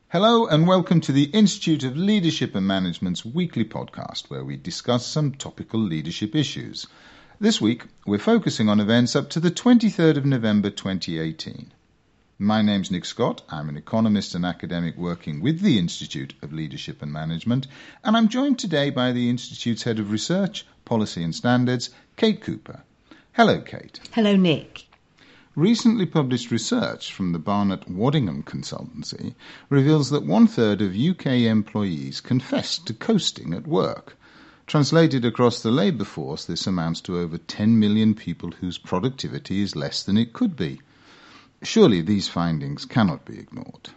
Hello and welcome to the Institute of Leadership and Management's weekly podcast where we discuss some topical leadership issues. This week we're focusing on events up to the 23rd of November 2018. My name's Nick Scott. I'm an economist and academic working with the Institute of Leadership and Management, and I'm joined today by the Institute's Head of Research, Policy and Standards, Kate Cooper. Hello, Kate. Hello, Nick. Recently published research from the Barnett Waddingham Consultancy reveals that 1/3 of UK employees confess to coasting at work. Translated across the labour force, this amounts to over 10 million people whose productivity is less than it could be. Surely these findings cannot be ignored.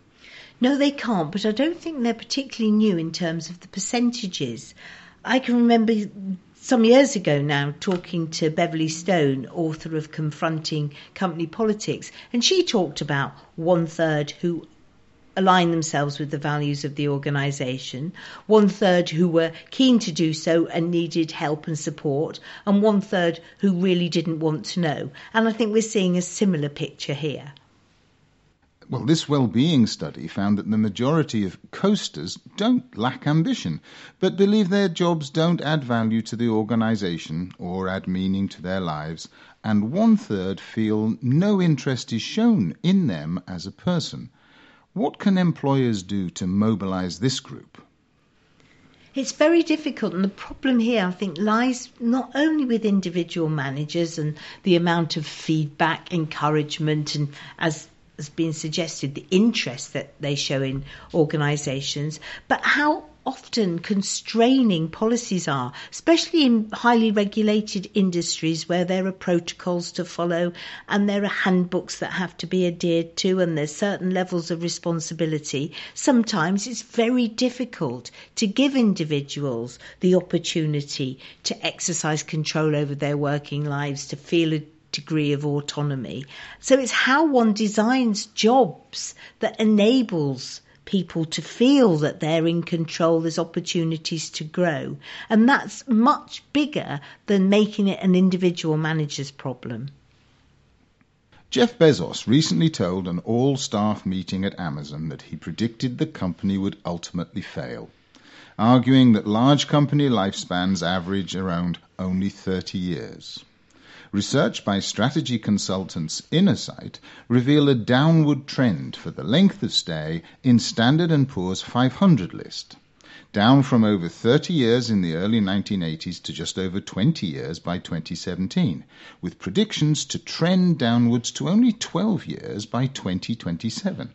No, they can't, but I don't think they're particularly new in terms of the percentages. I can remember some years ago now talking to Beverly Stone, author of Confronting Company Politics, and she talked about 1/3 who align themselves with the values of the organisation, 1/3 who were keen to do so and needed help and support, and 1/3 who really didn't want to know. And I think we're seeing a similar picture here. Well, this well-being study found that the majority of coasters don't lack ambition, but believe their jobs don't add value to the organisation or add meaning to their lives, and 1/3 feel no interest is shown in them as a person. What can employers do to mobilise this group? It's very difficult, and the problem here, I think, lies not only with individual managers and the amount of feedback, encouragement, and as has been suggested, the interest that they show in organisations, but how often constraining policies are, especially in highly regulated industries where there are protocols to follow and there are handbooks that have to be adhered to and there's certain levels of responsibility. Sometimes it's very difficult to give individuals the opportunity to exercise control over their working lives, to feel a degree of autonomy. So it's how one designs jobs that enables people to feel that they're in control, there's opportunities to grow. And that's much bigger than making it an individual manager's problem. Jeff Bezos recently told an all-staff meeting at Amazon that he predicted the company would ultimately fail, arguing that large company lifespans average around only 30 years. Research by strategy consultants Innersight reveal a downward trend for the length of stay in Standard & Poor's 500 list, down from over 30 years in the early 1980s to just over 20 years by 2017, with predictions to trend downwards to only 12 years by 2027.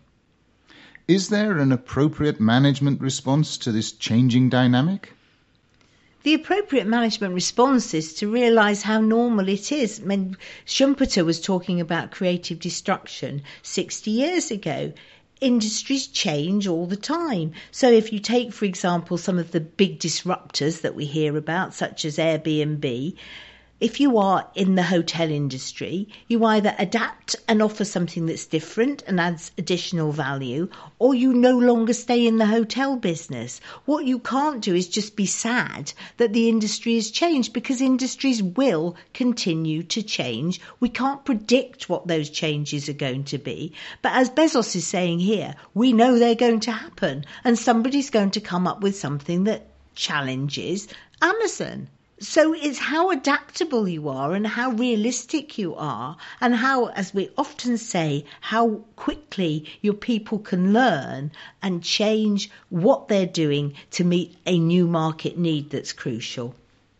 Is there an appropriate management response to this changing dynamic? The appropriate management response is to realise how normal it is. I mean, Schumpeter was talking about creative destruction 60 years ago. Industries change all the time. So if you take, for example, some of the big disruptors that we hear about, such as Airbnb, if you are in the hotel industry, you either adapt and offer something that's different and adds additional value, or you no longer stay in the hotel business. What you can't do is just be sad that the industry has changed, because industries will continue to change. We can't predict what those changes are going to be. But as Bezos is saying here, we know they're going to happen, and somebody's going to come up with something that challenges Amazon. So it's how adaptable you are and how realistic you are, and how, as we often say, how quickly your people can learn and change what they're doing to meet a new market need that's crucial.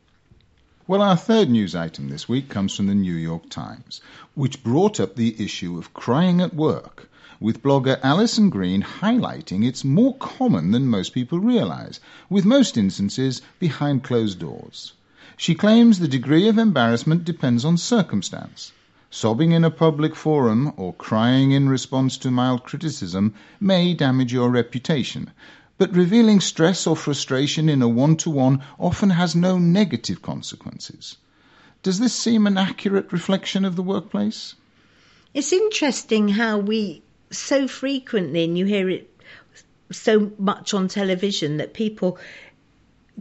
Well, our third news item this week comes from the New York Times, which brought up the issue of crying at work, with blogger Alison Green highlighting it's more common than most people realise, with most instances behind closed doors. She claims the degree of embarrassment depends on circumstance. Sobbing in a public forum or crying in response to mild criticism may damage your reputation, but revealing stress or frustration in a one-to-one often has no negative consequences. Does this seem an accurate reflection of the workplace? It's interesting how we so frequently, and you hear it so much on television, that people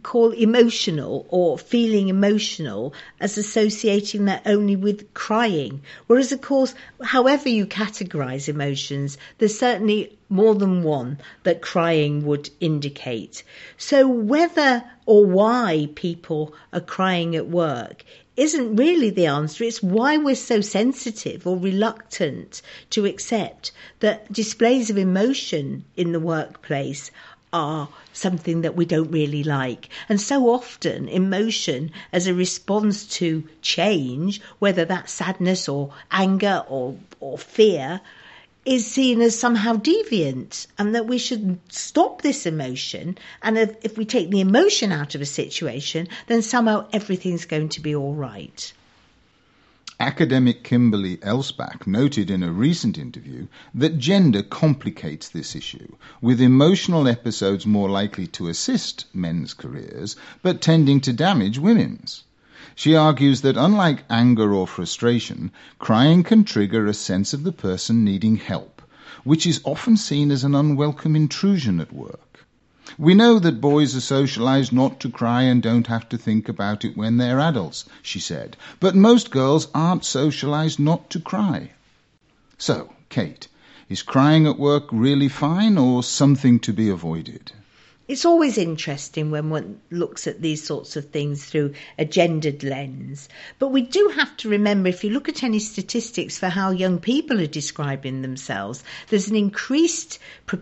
call emotional or feeling emotional as associating that only with crying. Whereas, of course, however you categorise emotions, there's certainly more than one that crying would indicate. So whether or why people are crying at work isn't really the answer. It's why we're so sensitive or reluctant to accept that displays of emotion in the workplace are something that we don't really like. And so often emotion as a response to change, whether that's sadness or anger or fear, is seen as somehow deviant, and that we should stop this emotion. And if we take the emotion out of a situation, then somehow everything's going to be all right. Academic Kimberly Elsbach noted in a recent interview that gender complicates this issue, with emotional episodes more likely to assist men's careers, but tending to damage women's. She argues that unlike anger or frustration, crying can trigger a sense of the person needing help, which is often seen as an unwelcome intrusion at work. We know that boys are socialised not to cry and don't have to think about it when they're adults, she said, but most girls aren't socialised not to cry. So, Kate, is crying at work really fine or something to be avoided? It's always interesting when one looks at these sorts of things through a gendered lens. But we do have to remember, if you look at any statistics for how young people are describing themselves, there's an increased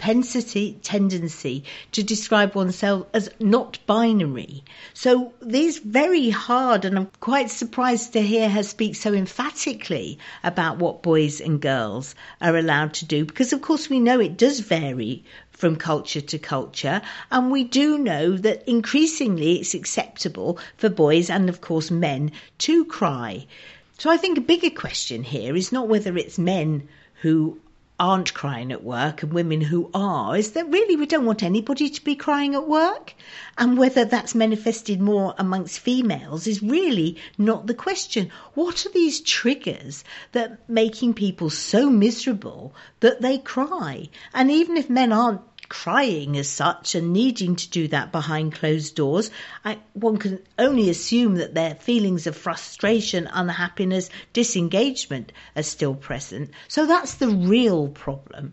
tendency to describe oneself as not binary. So these very hard, and I'm quite surprised to hear her speak so emphatically about what boys and girls are allowed to do, because of course we know it does vary from culture to culture, and we do know that increasingly it's acceptable for boys and of course men to cry. So I think a bigger question here is not whether it's men who aren't crying at work and women who are, is that really we don't want anybody to be crying at work, and whether that's manifested more amongst females is really not the question. What are these triggers that are making people so miserable that they cry? And even if men aren't crying as such and needing to do that behind closed doors, one can only assume that their feelings of frustration, unhappiness, disengagement are still present. So that's the real problem.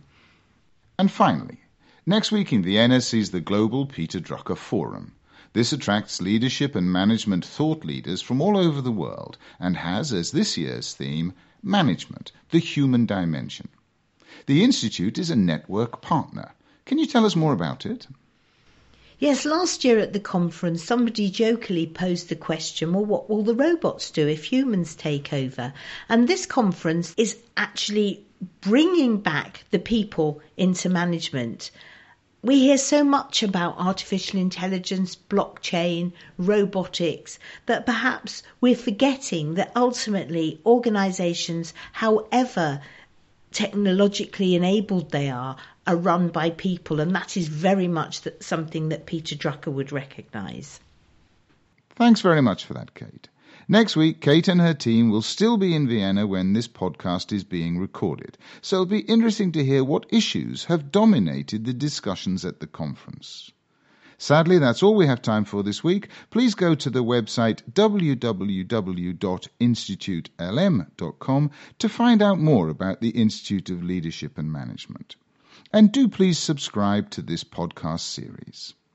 And finally, next week in Vienna sees the Global Peter Drucker Forum. This attracts leadership and management thought leaders from all over the world and has as this year's theme, Management, the Human Dimension. The Institute is a network partner. Can you tell us more about it? Yes, last year at the conference, somebody jokingly posed the question, well, what will the robots do if humans take over? And this conference is actually bringing back the people into management. We hear so much about artificial intelligence, blockchain, robotics, that perhaps we're forgetting that ultimately organisations, however technologically enabled they are run by people, and that is very much something that Peter Drucker would recognise. Thanks very much for that, Kate. Next week, Kate and her team will still be in Vienna when this podcast is being recorded, so it'll be interesting to hear what issues have dominated the discussions at the conference. Sadly, that's all we have time for this week. Please go to the website www.institutelm.com to find out more about the Institute of Leadership and Management. And do please subscribe to this podcast series.